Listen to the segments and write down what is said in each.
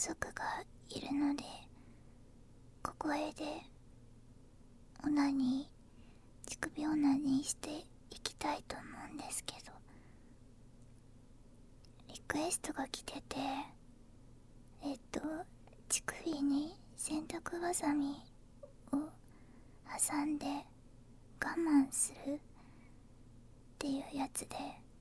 族がいるので、小声でオナニー、乳首オナニーしていきたいと思うんですけど、リクエストが来てて、乳首に洗濯バサミを挟んで我慢するっていうやつで、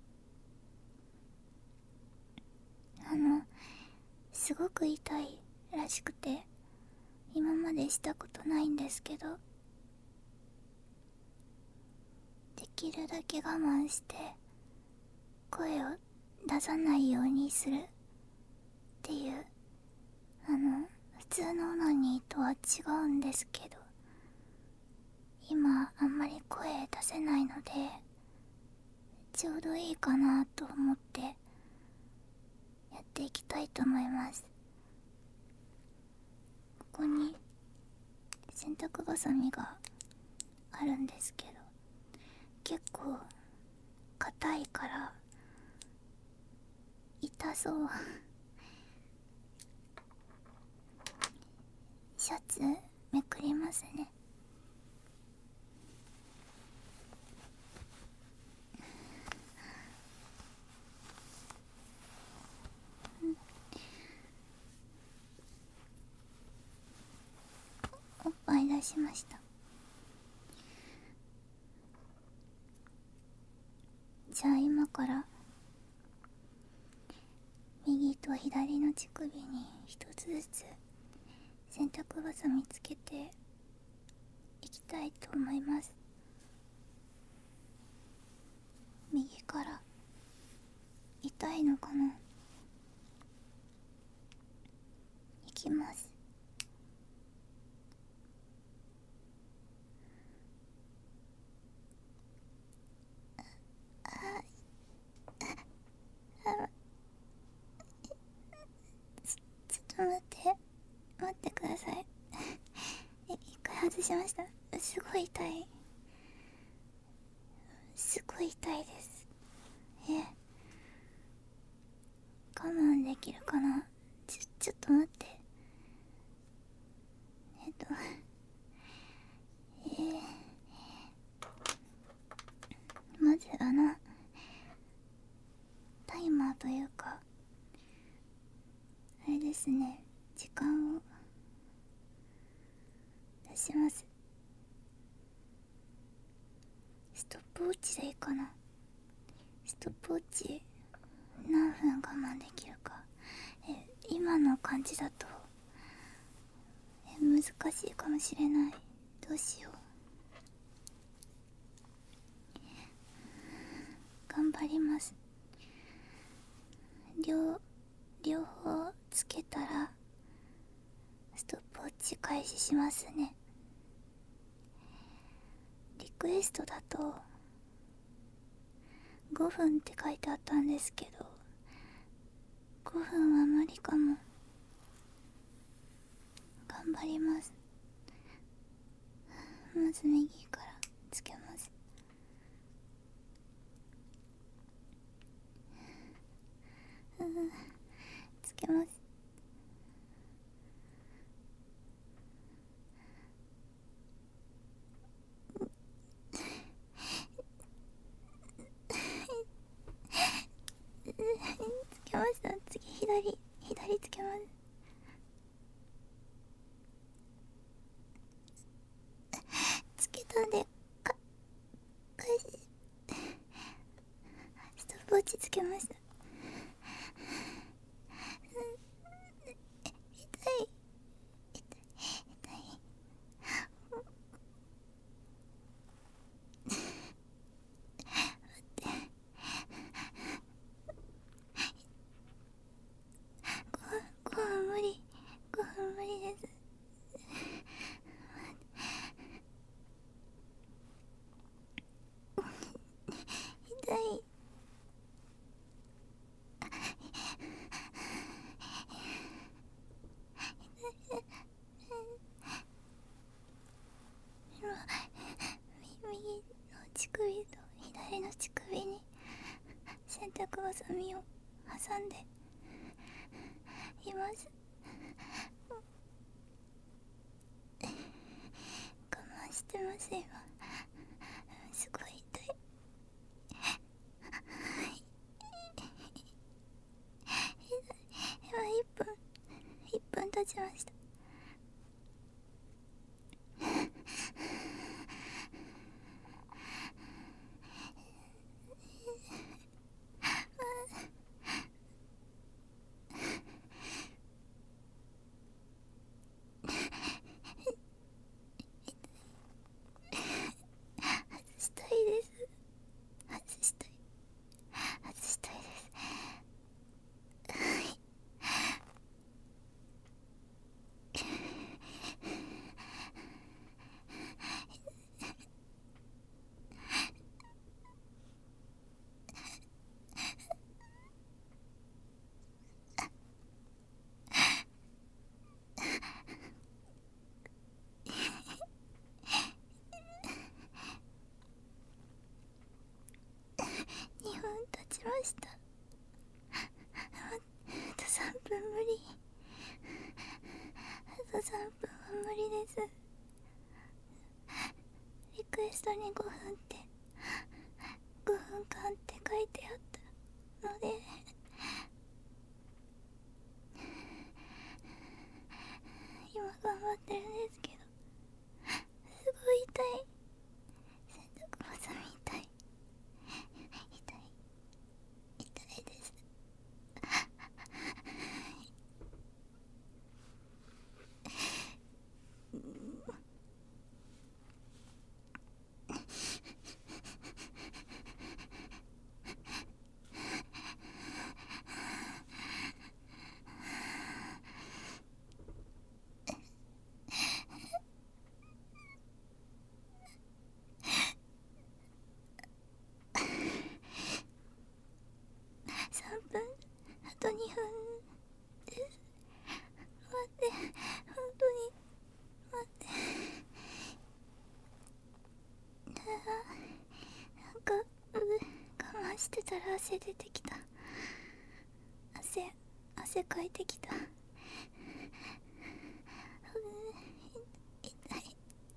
すごく痛いらしくて、今までしたことないんですけど、できるだけ我慢して声を出さないようにするっていう、普通のオナニーとは違うんですけど、今あんまり声出せないのでちょうどいいかなと思ってやっていきたいと思います。ここに洗濯バサミがあるんですけど、結構硬いから痛そう。シャツめくりますね。おっぱい出しました。じゃあ今から右と左の乳首に一つずつ洗濯バサミつけていきたいと思います。右から痛いのかな。いきます。ちょっと待ってください。一回外しました。すごい痛い。すごい痛いです。我慢できるかな。ちょっと待って。まずタイマーというか、あれですね、時間を出します。ストップウォッチでいいかな。ストップウォッチ何分我慢できるか。今の感じだと難しいかもしれない。どうしよう。頑張ります。両方つけたらストップウォッチ開始しますね。リクエストだと5分って書いてあったんですけど、5分は無理かも。頑張ります。まず右からつけます。つけます。つけました。次左つけます。つけたんで開始。ストップウォッチつけました。痛い。5分無理。5分無理です。痛い。右の乳首と左の乳首に洗濯バサミを挟んでいます。 してます今。すごい痛い。今1分経ちました。したいです。外したい。外したいです。2分経ちました。あと3分無理。あと3分は無理です。リクエストに5分って5分間って書いてあったので、今頑張ってるんですけど、すごい痛い。洗濯バサミ痛い。痛い。痛いです。3分、あと2分です。待って、本当に待って。なんか我慢してたら汗出てきた。汗かいてきた。痛い。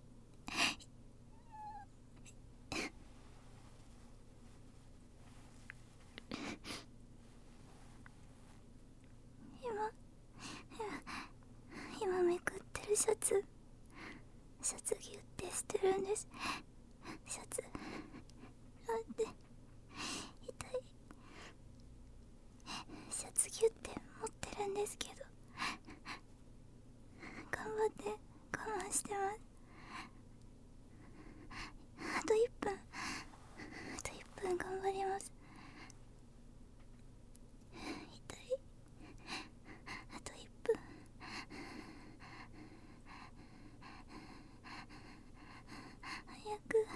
今めくってるシャツギュってしてるんです。シャツ待って、痛い。シャツギュって持ってるんですけど、頑張って我慢してます。あと1分、あと1分頑張ります。痛い。あと1分。早く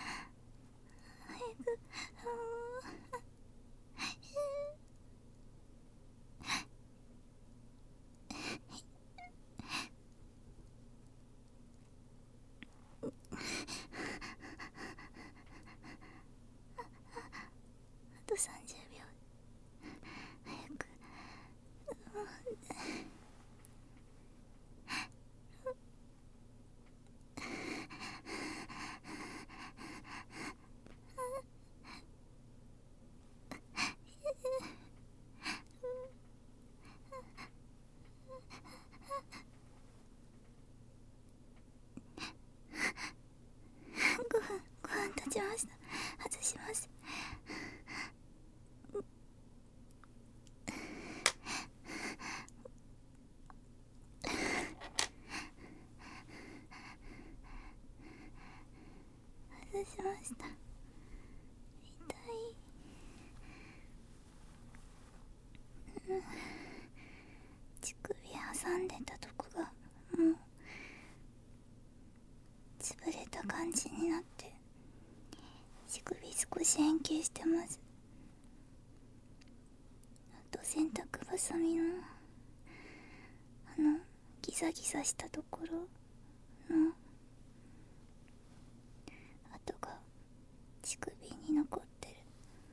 あと30秒。早く。5分経ちました。外します。外しました。痛い。乳首挟んでたとこがもう潰れた感じになって乳首少し変形してます。あと洗濯バサミのギザギザしたところの跡が乳首に残ってる。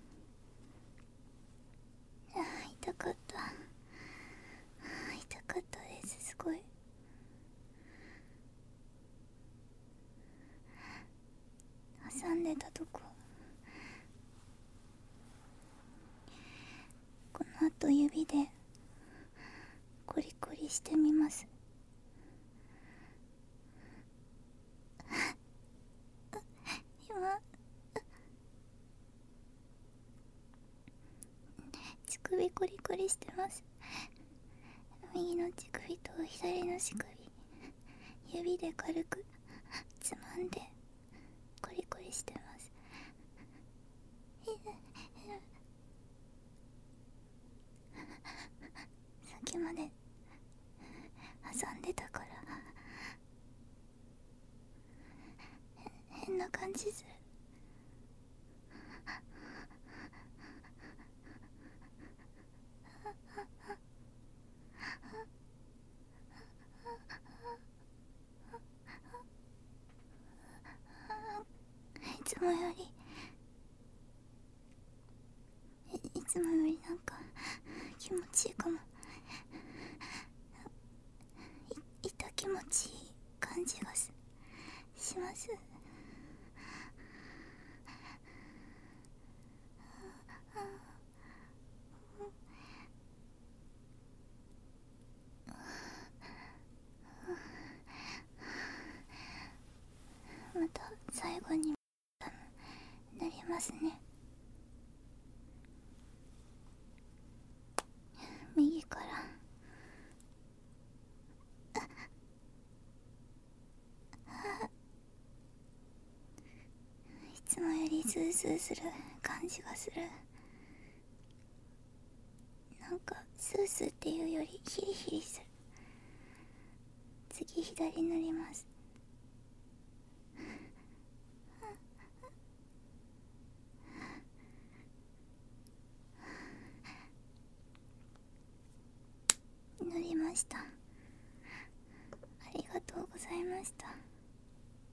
痛かった。痛かったです。すごいと指でコリコリしてみます。今乳首コリコリしてます。右の乳首と左の乳首、指で軽くつまんでコリコリしてます。さっきまで挟んでたから変な感じする。いつもよりなんか気持ちいいかも。痛気持ちいい感じがします。また最後になりますね。右からいつもよりスースーする感じがする。なんかスースーっていうよりヒリヒリする。次左塗ります。塗りました。ありがとうございました。